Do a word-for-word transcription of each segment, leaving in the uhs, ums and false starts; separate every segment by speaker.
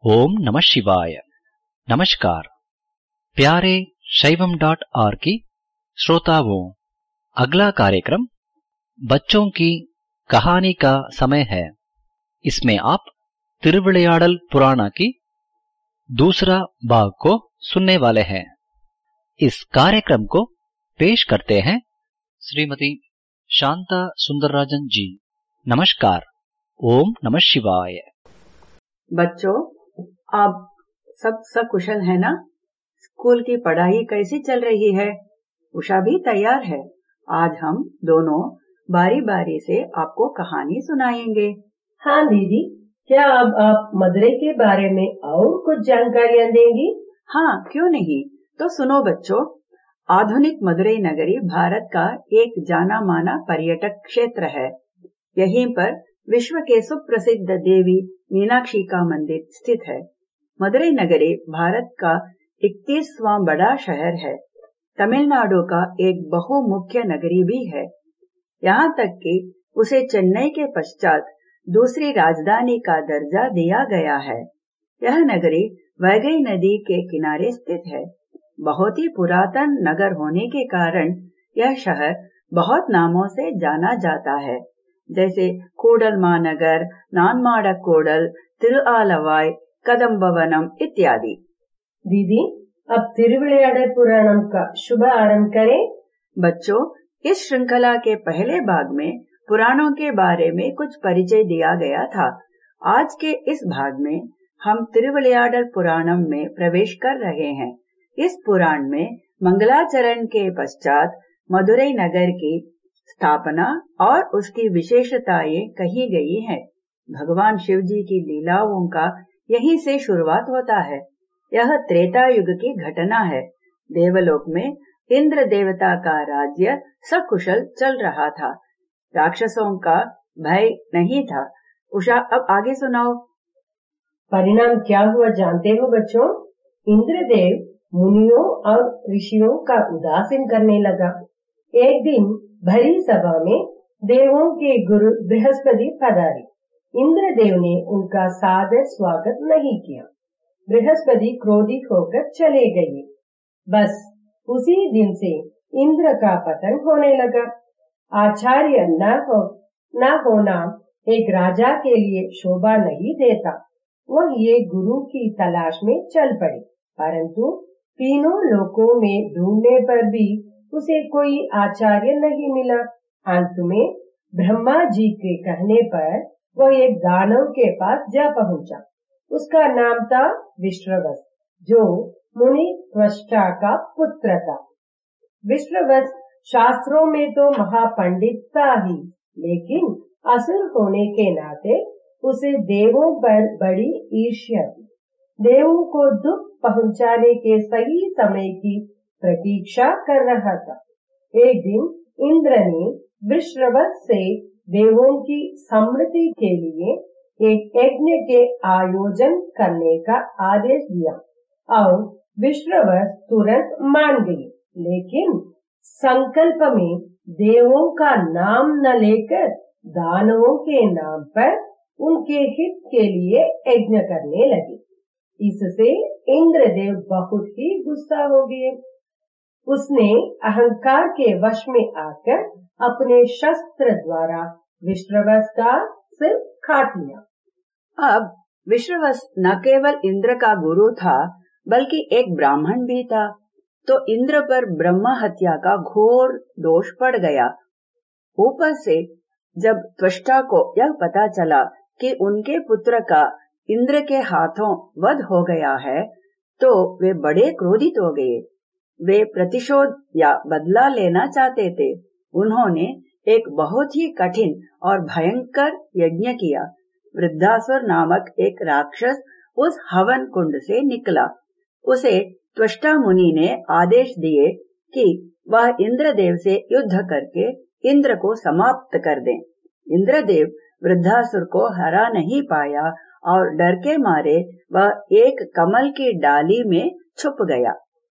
Speaker 1: ओम नमः शिवाय। नमस्कार प्यारे शैवम डॉट आर की श्रोताओं, अगला कार्यक्रम बच्चों की कहानी का समय है। इसमें आप तिरुविளையாடல் पुराण की दूसरा भाग को सुनने वाले हैं। इस कार्यक्रम को पेश करते हैं श्रीमती शांता सुंदरराजन जी। नमस्कार। ओम नमः शिवाय।
Speaker 2: बच्चों, आप सब सकुशल है ना? स्कूल की पढ़ाई कैसी चल रही है? उषा भी तैयार है। आज हम दोनों बारी बारी से आपको कहानी सुनाएंगे।
Speaker 3: हाँ दीदी, क्या अब आप मदुरै के बारे में और कुछ जानकारियाँ देंगी?
Speaker 2: हाँ, क्यों नहीं। तो सुनो बच्चों, आधुनिक मदुरै नगरी भारत का एक जाना माना पर्यटक क्षेत्र है। यहीं पर विश्व के सुप्रसिद्ध देवी मीनाक्षी का मंदिर स्थित है। मदुरै नगरी भारत का इकतीसवां बड़ा शहर है। तमिलनाडु का एक बहुमुख्य नगरी भी है। यहाँ तक कि उसे चेन्नई के पश्चात दूसरी राजधानी का दर्जा दिया गया है। यह नगरी वैगई नदी के किनारे स्थित है। बहुत ही पुरातन नगर होने के कारण यह शहर बहुत नामों से जाना जाता है, जैसे कूडल मानगर, नानमाडकोडल, तिरुआलवाई, कदम्बवनम इत्यादि।
Speaker 3: दीदी, अब तिरुविளையாடல் पुराणम का शुभ आरंभ करें।
Speaker 2: बच्चों, इस श्रृंखला के पहले भाग में पुराणों के बारे में कुछ परिचय दिया गया था। आज के इस भाग में हम तिरुविளையாடல் पुराणम में प्रवेश कर रहे हैं। इस पुराण में मंगलाचरण के पश्चात मदुरै नगर की स्थापना और उसकी विशेषताएं कही गई हैं। भगवान शिव जी की लीलाओं का यहीं से शुरुआत होता है। यह त्रेता युग की घटना है। देवलोक में इंद्र देवता का राज्य सकुशल चल रहा था। राक्षसों का भय नहीं था। उषा, अब आगे सुनाओ।
Speaker 3: परिणाम क्या हुआ जानते हो बच्चों? इंद्रदेव मुनियों और ऋषियों का उदासीन करने लगा। एक दिन भरी सभा में देवों के गुरु बृहस्पति पधारे। इंद्रदेव ने उनका सादर स्वागत नहीं किया। बृहस्पति क्रोधित होकर चले गए। बस उसी दिन से इंद्र का पतन होने लगा। आचार्य न हो न होना एक राजा के लिए शोभा नहीं देता। वह ये गुरु की तलाश में चल पड़े, परंतु तीनों लोकों में ढूंढने पर भी उसे कोई आचार्य नहीं मिला। अंत में ब्रह्मा जी के कहने पर वह एक दानव के पास जा पहुंचा। उसका नाम था विश्रवस, जो मुनि त्वष्टा का पुत्र था। विश्रवस शास्त्रों में तो महापंडित था ही, लेकिन असुर होने के नाते उसे देवों पर बड़ी ईर्ष्या थी। देवों को दुख पहुंचाने के सही समय की प्रतीक्षा कर रहा था। एक दिन इंद्र ने विश्रवस से देवों की समृद्धि के लिए एक यज्ञ के आयोजन करने का आदेश दिया और विश्रवस तुरंत मान गई, लेकिन संकल्प में देवों का नाम न लेकर दानवों के नाम पर उनके हित के लिए यज्ञ करने लगे। इससे इंद्रदेव बहुत ही गुस्सा हो गए। उसने अहंकार के वश में आकर अपने शस्त्र द्वारा विश्रवस का सिर काट लिया।
Speaker 2: अब विश्रवस न केवल इंद्र का गुरु था, बल्कि एक ब्राह्मण भी था, तो इंद्र पर ब्रह्म हत्या का घोर दोष पड़ गया। ऊपर से जब त्वष्टा को यह पता चला कि उनके पुत्र का इंद्र के हाथों वध हो गया है, तो वे बड़े क्रोधित हो गए। वे प्रतिशोध या बदला लेना चाहते थे। उन्होंने एक बहुत ही कठिन और भयंकर यज्ञ किया। वृद्धासुर नामक एक राक्षस उस हवन कुंड से निकला। उसे त्वष्टा मुनि ने आदेश दिए कि वह इंद्रदेव से युद्ध करके इंद्र को समाप्त कर दें। इंद्रदेव वृद्धासुर को हरा नहीं पाया और डर के मारे वह एक कमल की डाली में छुप गया।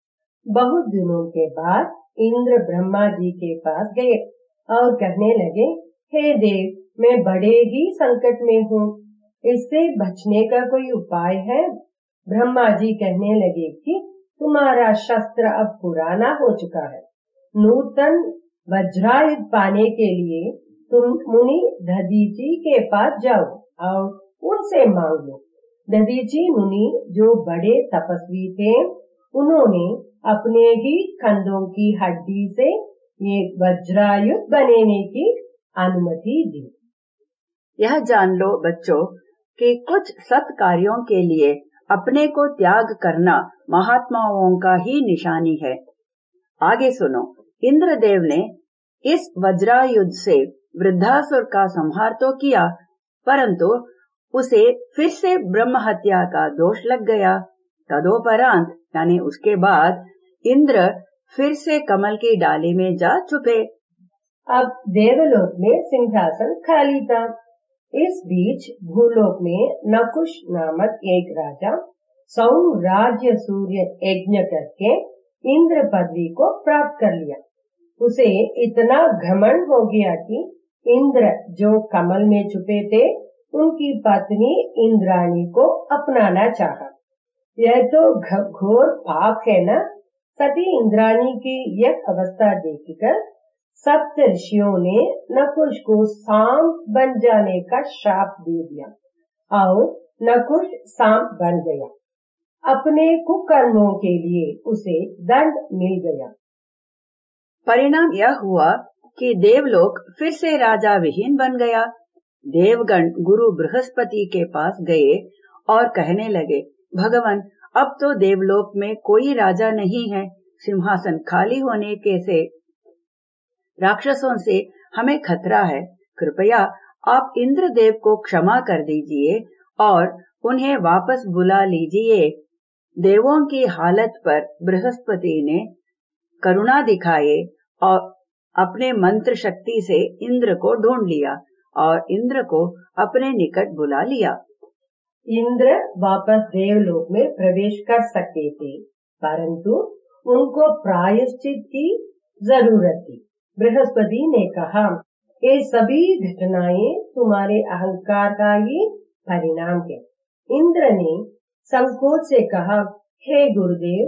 Speaker 3: बहुत दिनों के बाद इंद्र ब्रह्मा जी के पास गए और कहने लगे, हे देव, मैं बड़े ही संकट में हूँ। इससे बचने का कोई उपाय है? ब्रह्मा जी कहने लगे कि तुम्हारा शस्त्र अब पुराना हो चुका है। नूतन वज्रायुध पाने के लिए तुम मुनि दधीची के पास जाओ और उनसे मांग लो। दधीची मुनि जो बड़े तपस्वी थे, उन्होंने अपने ही कंधों की हड्डी से एक वज्रायुध बनाने की अनुमति दी।
Speaker 2: यह जान लो बच्चों कि कुछ सत् कार्यों के लिए अपने को त्याग करना महात्माओं का ही निशानी है। आगे सुनो। इंद्रदेव ने इस वज्रायुध से वृद्धासुर का संहार तो किया, परंतु उसे फिर से ब्रह्म हत्या का दोष लग गया। तदोपरांत यानी उसके बाद इंद्र फिर से कमल की डाली में जा छुपे।
Speaker 3: अब देवलोक में सिंहासन खाली था। इस बीच भूलोक में नकुश नामक एक राजा सौराज्य सूर्य यज्ञ करके इंद्र पदवी को प्राप्त कर लिया। उसे इतना घमंड हो गया कि इंद्र जो कमल में छुपे थे, उनकी पत्नी इंद्राणी को अपनाना चाहा। यह तो घोर पाप है ना। सती इंद्राणी की यह अवस्था देखकर सप्त ऋषियों ने नकुश को सांप बन जाने का शाप दे दिया और नकुश सांप बन गया। अपने कुकर्मों के लिए उसे दंड मिल गया।
Speaker 2: परिणाम यह हुआ कि देवलोक फिर से राजा विहीन बन गया। देवगण गुरु बृहस्पति के पास गए और कहने लगे, भगवान, अब तो देवलोक में कोई राजा नहीं है। सिंहासन खाली होने के से राक्षसों से हमें खतरा है। कृपया आप इंद्रदेव को क्षमा कर दीजिए और उन्हें वापस बुला लीजिए। देवों की हालत पर बृहस्पति ने करुणा दिखाए और अपने मंत्र शक्ति से इंद्र को ढूंढ लिया और इंद्र को अपने निकट बुला लिया।
Speaker 3: इंद्र वापस देवलोक में प्रवेश कर सकते थे, परंतु उनको प्रायश्चित की जरूरत थी। बृहस्पति ने कहा, ये सभी घटनाएं तुम्हारे अहंकार का ही परिणाम है। इंद्र ने संकोच से कहा, हे गुरुदेव,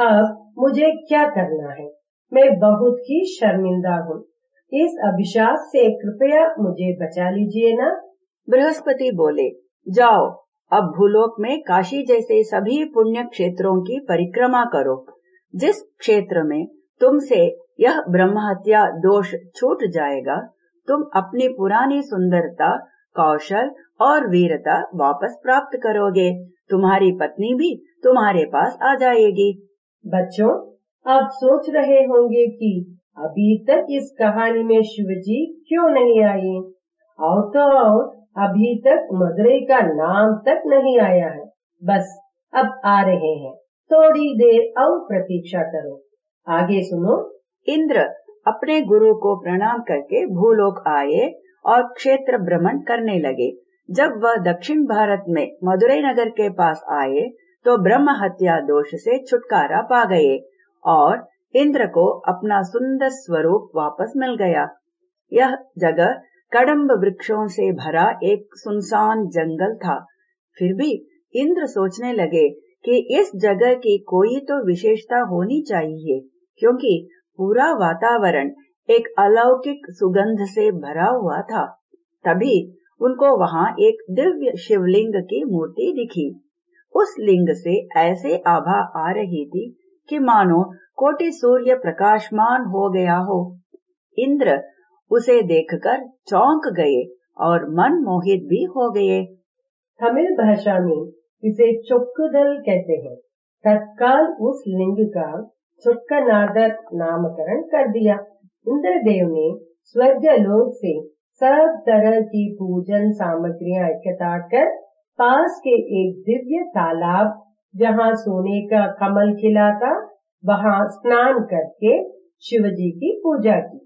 Speaker 3: अब मुझे क्या करना है? मैं बहुत ही शर्मिंदा हूँ। इस अभिशाप से कृपया मुझे बचा लीजिए ना।
Speaker 2: बृहस्पति बोले, जाओ, अब भूलोक में काशी जैसे सभी पुण्य क्षेत्रों की परिक्रमा करो। जिस क्षेत्र में तुमसे यह ब्रह्म हत्या दोष छूट जाएगा, तुम अपनी पुरानी सुंदरता, कौशल और वीरता वापस प्राप्त करोगे। तुम्हारी पत्नी भी तुम्हारे पास आ जाएगी।
Speaker 3: बच्चों, आप सोच रहे होंगे कि अभी तक इस कहानी में शिवजी क्यों नहीं आए? और तो और अभी तक मदुरई का नाम तक नहीं आया है। बस अब आ रहे हैं, थोड़ी देर और प्रतीक्षा करो। आगे सुनो।
Speaker 2: इंद्र अपने गुरु को प्रणाम करके भूलोक आए और क्षेत्र भ्रमण करने लगे। जब वह दक्षिण भारत में मदुरई नगर के पास आए तो ब्रह्म हत्या दोष से छुटकारा पा गए और इंद्र को अपना सुंदर स्वरूप वापस मिल गया। यह जगह कदम्ब वृक्षों से भरा एक सुनसान जंगल था। फिर भी इंद्र सोचने लगे कि इस जगह की कोई तो विशेषता होनी चाहिए, क्योंकि पूरा वातावरण एक अलौकिक सुगंध से भरा हुआ था। तभी उनको वहां एक दिव्य शिवलिंग की मूर्ति दिखी। उस लिंग से ऐसे आभा आ रही थी कि मानो कोटि सूर्य प्रकाशमान हो गया हो। इंद्र उसे देखकर चौंक गए और मन मोहित भी हो गए।
Speaker 3: तमिल भाषा में इसे चोक्कुदल कहते हैं। तत्काल उस लिंग का चोक्कनादर नामकरण कर दिया। इंद्रदेव ने स्वर्ग लोक से सब तरह की पूजन सामग्रियां इकट्ठा कर पास के एक दिव्य तालाब, जहां सोने का कमल खिला था, वहां स्नान करके शिवजी की पूजा की।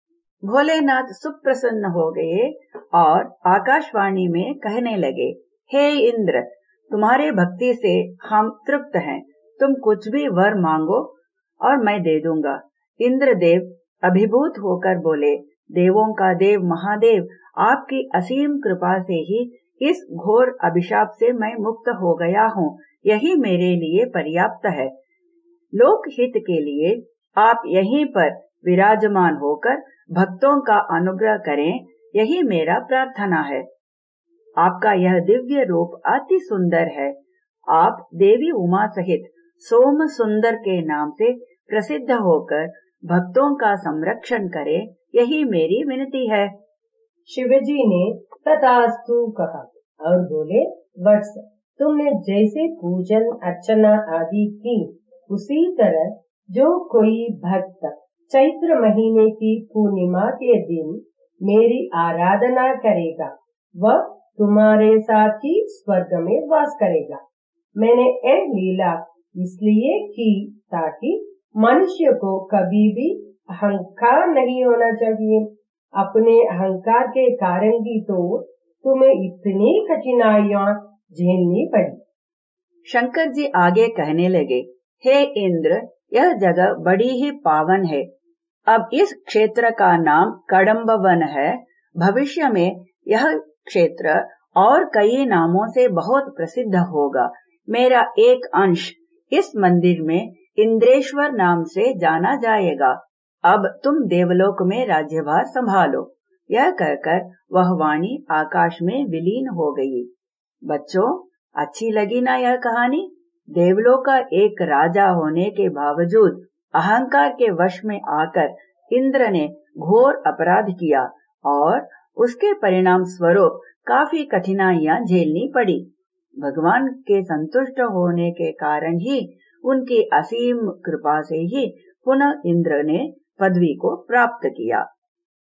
Speaker 2: भोलेनाथ सुप्रसन्न हो गए और आकाशवाणी में कहने लगे, हे इंद्र, तुम्हारे भक्ति से हम तृप्त हैं। तुम कुछ भी वर मांगो और मैं दे दूंगा। इंद्रदेव अभिभूत होकर बोले, देवों का देव महादेव, आपकी असीम कृपा से ही इस घोर अभिशाप से मैं मुक्त हो गया हूँ, यही मेरे लिए पर्याप्त है। लोकहित के लिए आप यहीं पर विराजमान होकर भक्तों का अनुग्रह करें, यही मेरा प्रार्थना है। आपका यह दिव्य रूप अति सुंदर है। आप देवी उमा सहित सोम सुंदर के नाम से प्रसिद्ध होकर भक्तों का संरक्षण करें, यही मेरी विनती है।
Speaker 3: शिवजी ने तथास्तु कहा और बोले, वत्स, तुमने जैसे पूजन अर्चना आदि की, उसी तरह जो कोई भक्त चैत्र महीने की पूर्णिमा के दिन मेरी आराधना करेगा, वह तुम्हारे साथ ही स्वर्ग में वास करेगा। मैंने यह लीला इसलिए की ताकि मनुष्य को कभी भी अहंकार नहीं होना चाहिए। अपने अहंकार के कारण ही तो तुम्हें इतनी कठिनाइयां झेलनी पड़ी।
Speaker 2: शंकर जी आगे कहने लगे, हे इंद्र, यह जगह बड़ी ही पावन है। अब इस क्षेत्र का नाम कदम्ब वन है। भविष्य में यह क्षेत्र और कई नामों से बहुत प्रसिद्ध होगा। मेरा एक अंश इस मंदिर में इंद्रेश्वर नाम से जाना जाएगा। अब तुम देवलोक में राज्यभार संभालो। यह कहकर वह वाणी आकाश में विलीन हो गई। बच्चों, अच्छी लगी ना यह कहानी? देवलोक का एक राजा होने के बावजूद अहंकार के वश में आकर इंद्र ने घोर अपराध किया और उसके परिणाम स्वरूप काफी कठिनाइयां झेलनी पड़ी। भगवान के संतुष्ट होने के कारण ही, उनकी असीम कृपा से ही पुनः इंद्र ने पदवी को प्राप्त किया।